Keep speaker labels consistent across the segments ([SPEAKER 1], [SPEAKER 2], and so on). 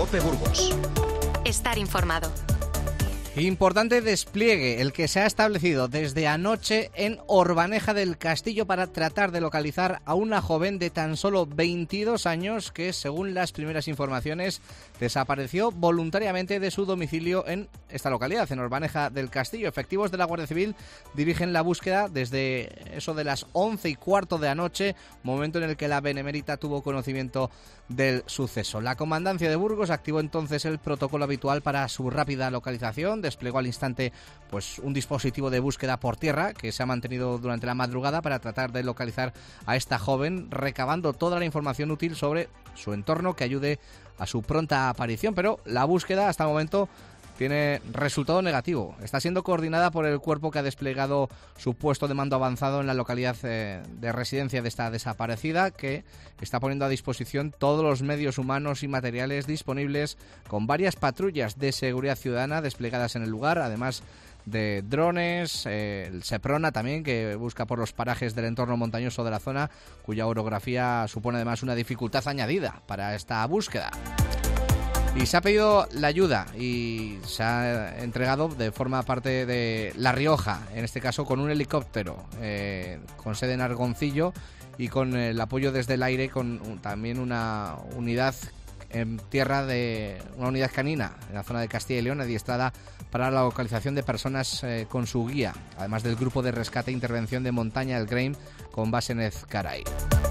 [SPEAKER 1] COPE Burgos.
[SPEAKER 2] Estar informado.
[SPEAKER 3] Importante despliegue el que se ha establecido desde anoche en Orbaneja del Castillo para tratar de localizar a una joven de tan solo 22 años que, según las primeras informaciones, desapareció voluntariamente de su domicilio en esta localidad, en Orbaneja del Castillo. Efectivos de la Guardia Civil dirigen la búsqueda desde eso de las 11:15 de anoche, momento en el que la Benemérita tuvo conocimiento del suceso. La Comandancia de Burgos activó entonces el protocolo habitual para su rápida localización. Desplegó al instante un dispositivo de búsqueda por tierra que se ha mantenido durante la madrugada para tratar de localizar a esta joven, recabando toda la información útil sobre su entorno que ayude a su pronta aparición. Pero la búsqueda hasta el momento tiene resultado negativo. Está siendo coordinada por el cuerpo que ha desplegado su puesto de mando avanzado en la localidad de residencia de esta desaparecida, que está poniendo a disposición todos los medios humanos y materiales disponibles, con varias patrullas de seguridad ciudadana desplegadas en el lugar, además de drones, el Seprona también, que busca por los parajes del entorno montañoso de la zona, cuya orografía supone además una dificultad añadida para esta búsqueda. Y se ha pedido la ayuda y se ha entregado de forma parte de La Rioja, en este caso con un helicóptero con sede en Argoncillo y con el apoyo desde el aire con también una unidad en tierra una unidad canina en la zona de Castilla y León, adiestrada para la localización de personas con su guía, además del grupo de rescate e intervención de montaña El Grain con base en Ezcaray.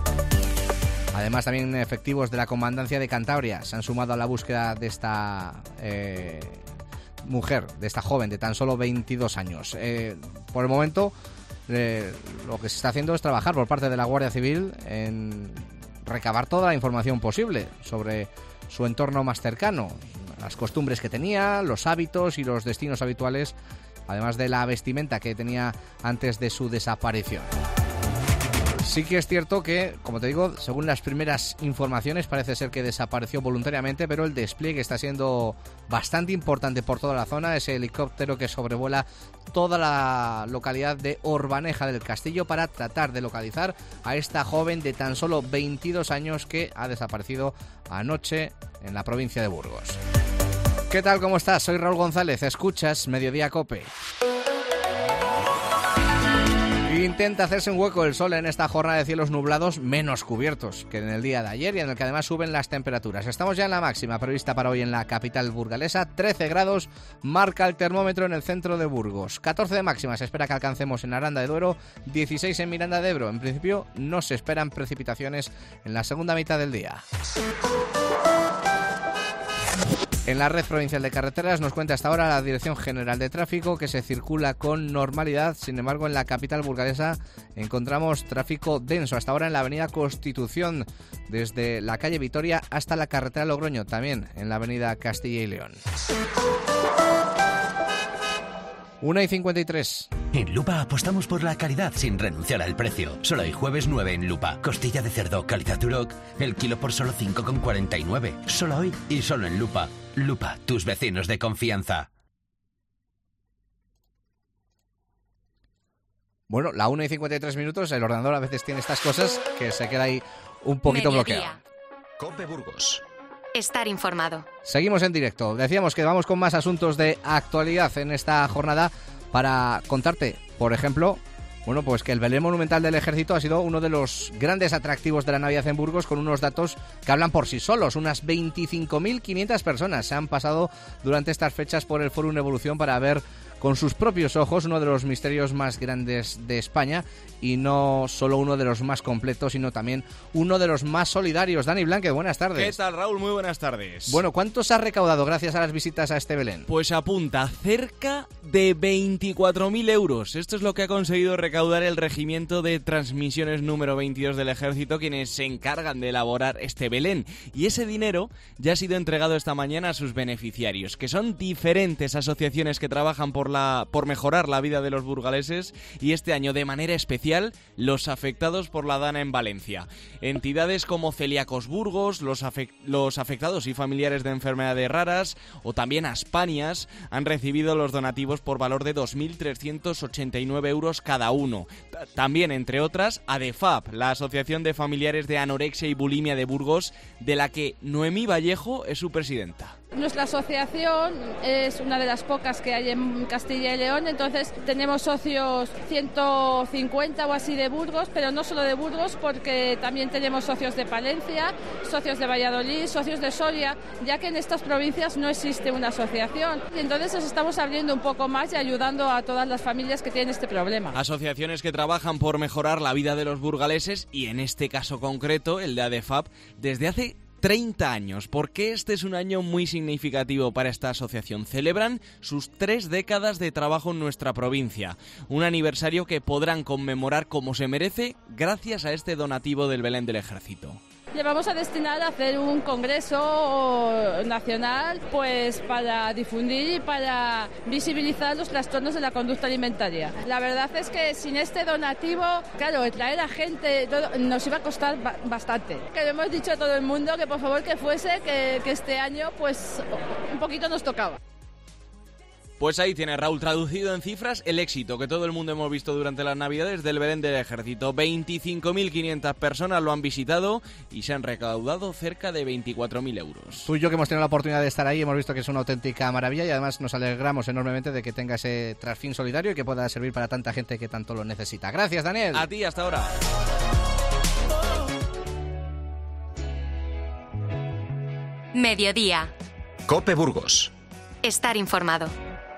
[SPEAKER 3] Además, también efectivos de la Comandancia de Cantabria se han sumado a la búsqueda de esta mujer, de esta joven de tan solo 22 años. Por el momento, lo que se está haciendo es trabajar por parte de la Guardia Civil en recabar toda la información posible sobre su entorno más cercano, las costumbres que tenía, los hábitos y los destinos habituales, además de la vestimenta que tenía antes de su desaparición. Sí que es cierto que, como te digo, según las primeras informaciones, parece ser que desapareció voluntariamente, pero el despliegue está siendo bastante importante por toda la zona. Ese helicóptero que sobrevuela toda la localidad de Orbaneja del Castillo para tratar de localizar a esta joven de tan solo 22 años que ha desaparecido anoche en la provincia de Burgos. ¿Qué tal? ¿Cómo estás? Soy Raúl González. Escuchas Mediodía Cope. Intenta hacerse un hueco el sol en esta jornada de cielos nublados menos cubiertos que en el día de ayer y en el que además suben las temperaturas. Estamos ya en la máxima prevista para hoy en la capital burgalesa. 13 grados marca el termómetro en el centro de Burgos. 14 de máxima se espera que alcancemos en Aranda de Duero, 16 en Miranda de Ebro. En principio no se esperan precipitaciones en la segunda mitad del día. En la red provincial de carreteras nos cuenta hasta ahora la Dirección General de Tráfico que se circula con normalidad. Sin embargo, en la capital burgalesa encontramos tráfico denso hasta ahora en la avenida Constitución, desde la calle Vitoria hasta la carretera Logroño, también en la avenida Castilla y León. 1:53.
[SPEAKER 1] En Lupa apostamos por la calidad sin renunciar al precio. Solo hay jueves 9 en Lupa. Costilla de cerdo calidad Duroc, el kilo por solo 5,49. Solo hoy y solo en Lupa. Lupa, tus vecinos de confianza.
[SPEAKER 3] Bueno, la 1:53, el ordenador a veces tiene estas cosas que se queda ahí un poquito bloqueado.
[SPEAKER 1] COPE Burgos.
[SPEAKER 2] Estar informado.
[SPEAKER 3] Seguimos en directo. Decíamos que vamos con más asuntos de actualidad en esta jornada para contarte, por ejemplo, pues que el Belén Monumental del Ejército ha sido uno de los grandes atractivos de la Navidad en Burgos, con unos datos que hablan por sí solos. Unas 25.500 personas se han pasado durante estas fechas por el Fórum Evolución para ver con sus propios ojos uno de los misterios más grandes de España, y no solo uno de los más completos, sino también uno de los más solidarios. Dani Blanque, buenas tardes.
[SPEAKER 4] ¿Qué tal, Raúl? Muy buenas tardes.
[SPEAKER 3] Bueno, ¿cuánto se ha recaudado gracias a las visitas a este Belén?
[SPEAKER 4] Pues apunta, cerca de 24.000 euros. Esto es lo que ha conseguido recaudar el Regimiento de Transmisiones número 22 del Ejército, quienes se encargan de elaborar este Belén. Y ese dinero ya ha sido entregado esta mañana a sus beneficiarios, que son diferentes asociaciones que trabajan por por mejorar la vida de los burgaleses y este año de manera especial los afectados por la Dana en Valencia. Entidades como Celíacos Burgos, los afectados y familiares de enfermedades raras o también Aspanias han recibido los donativos por valor de 2.389 euros cada uno. También, entre otras, ADEFAB, la Asociación de Familiares de Anorexia y Bulimia de Burgos, de la que Noemí Vallejo es su presidenta.
[SPEAKER 5] Nuestra asociación es una de las pocas que hay en Castilla y León, entonces tenemos socios 150 o así de Burgos, pero no solo de Burgos, porque también tenemos socios de Palencia, socios de Valladolid, socios de Soria, ya que en estas provincias no existe una asociación. Y entonces nos estamos abriendo un poco más y ayudando a todas las familias que tienen este problema.
[SPEAKER 4] Asociaciones que trabajan por mejorar la vida de los burgaleses y en este caso concreto, el de ADEFAB, desde hace 30 años, porque este es un año muy significativo para esta asociación. Celebran sus 3 décadas de trabajo en nuestra provincia, un aniversario que podrán conmemorar como se merece gracias a este donativo del Belén del Ejército.
[SPEAKER 5] Le vamos a destinar a hacer un congreso nacional pues para difundir y para visibilizar los trastornos de la conducta alimentaria. La verdad es que sin este donativo, claro, traer a gente nos iba a costar bastante. Que le hemos dicho a todo el mundo que por favor que fuese, que este año pues un poquito nos tocaba.
[SPEAKER 4] Pues ahí tiene, Raúl, traducido en cifras, el éxito que todo el mundo hemos visto durante las Navidades del Belén del Ejército. 25.500 personas lo han visitado y se han recaudado cerca de 24.000 euros.
[SPEAKER 3] Tú y yo, que hemos tenido la oportunidad de estar ahí, hemos visto que es una auténtica maravilla y además nos alegramos enormemente de que tenga ese trasfín solidario y que pueda servir para tanta gente que tanto lo necesita. Gracias, Daniel.
[SPEAKER 4] A ti, hasta ahora.
[SPEAKER 2] Mediodía.
[SPEAKER 6] COPE Burgos.
[SPEAKER 2] Estar informado.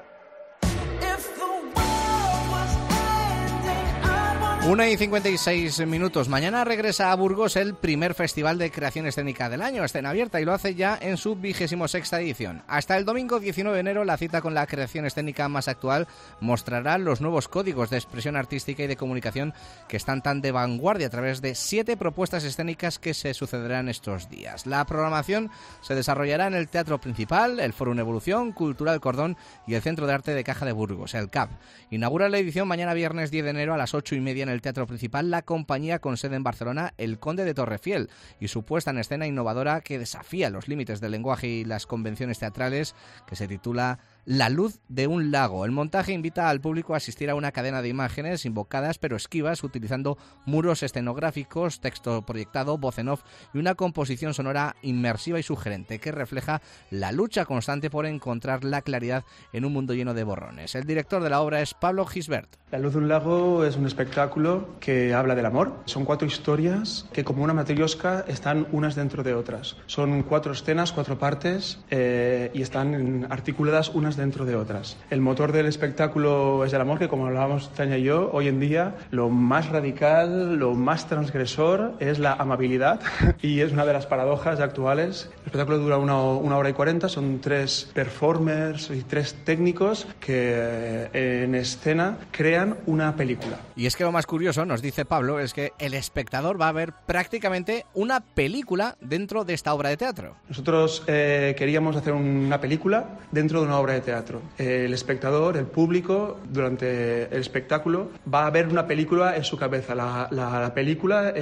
[SPEAKER 3] 1:56. Mañana regresa a Burgos el primer Festival de Creación Escénica del año, Escena Abierta, y lo hace ya en su 26ª edición. Hasta el domingo 19 de enero, la cita con la creación escénica más actual mostrará los nuevos códigos de expresión artística y de comunicación que están tan de vanguardia a través de 7 propuestas escénicas que se sucederán estos días. La programación se desarrollará en el Teatro Principal, el Fórum Evolución, Cultural Cordón y el Centro de Arte de Caja de Burgos, el CAP. Inaugura la edición mañana viernes 10 de enero a las 8:30 en el Teatro Principal la compañía con sede en Barcelona El Conde de Torrefiel y su puesta en escena innovadora que desafía los límites del lenguaje y las convenciones teatrales, que se titula La luz de un lago. El montaje invita al público a asistir a una cadena de imágenes invocadas pero esquivas, utilizando muros escenográficos, texto proyectado, voz en off y una composición sonora inmersiva y sugerente que refleja la lucha constante por encontrar la claridad en un mundo lleno de borrones. El director de la obra es Pablo Gisbert.
[SPEAKER 7] La luz de un lago es un espectáculo que habla del amor. Son 4 historias que, como una matriosca, están unas dentro de otras. Son 4 escenas, 4 partes y están articuladas unas dentro de otras. El motor del espectáculo es el amor, que, como hablábamos Tania y yo, hoy en día lo más radical, lo más transgresor es la amabilidad y es una de las paradojas actuales. El espectáculo dura una hora y 40, son 3 performers y 3 técnicos que en escena crean una película.
[SPEAKER 3] Y es que lo más curioso, nos dice Pablo, es que el espectador va a ver prácticamente una película dentro de esta obra de teatro.
[SPEAKER 7] Nosotros queríamos hacer una película dentro de una obra de teatro. El espectador, el público, durante el espectáculo va a ver una película en su cabeza. La película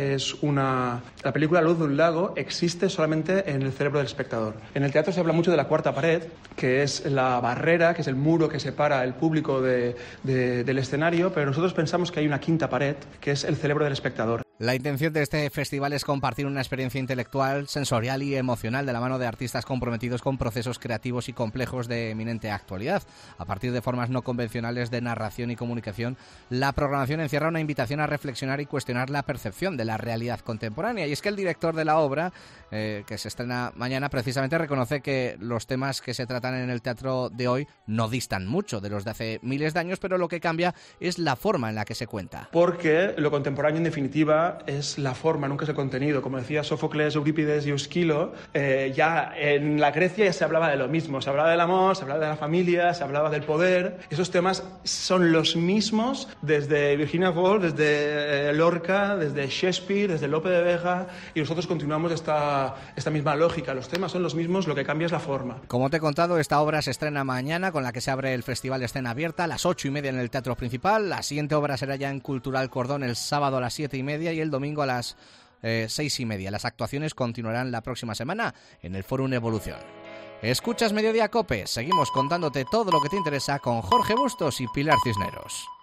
[SPEAKER 7] la película Luz de un lago existe solamente en el cerebro del espectador. En el teatro se habla mucho de la cuarta pared, que es la barrera, que es el muro que separa el público del escenario, pero nosotros pensamos que hay una quinta pared, que es el cerebro del espectador.
[SPEAKER 3] La intención de este festival es compartir una experiencia intelectual, sensorial y emocional de la mano de artistas comprometidos con procesos creativos y complejos de eminente actualidad. A partir de formas no convencionales de narración y comunicación, la programación encierra una invitación a reflexionar y cuestionar la percepción de la realidad contemporánea. Y es que el director de la obra, que se estrena mañana, precisamente reconoce que los temas que se tratan en el teatro de hoy no distan mucho de los de hace miles de años, pero lo que cambia es la forma en la que se cuenta.
[SPEAKER 7] Porque lo contemporáneo, en definitiva, Grecia es la forma, nunca es el contenido. Como decía Sófocles, Eurípides y Esquilo, ya en la Grecia ya se hablaba de lo mismo. Se hablaba del amor, se hablaba de la familia, se hablaba del poder. Esos temas son los mismos desde Virginia Woolf, desde Lorca, desde Shakespeare, desde Lope de Vega, y nosotros continuamos esta misma lógica. Los temas son los mismos, lo que cambia es la forma.
[SPEAKER 3] Como te he contado, esta obra se estrena mañana, con la que se abre el Festival de Escena Abierta a las 8:30 en el Teatro Principal. La siguiente obra será ya en Cultural Cordón el sábado a las 7:30 y el domingo a las 6:30. Las actuaciones continuarán la próxima semana en el Fórum Evolución. Escuchas Mediodía Cope, seguimos contándote todo lo que te interesa con Jorge Bustos y Pilar Cisneros.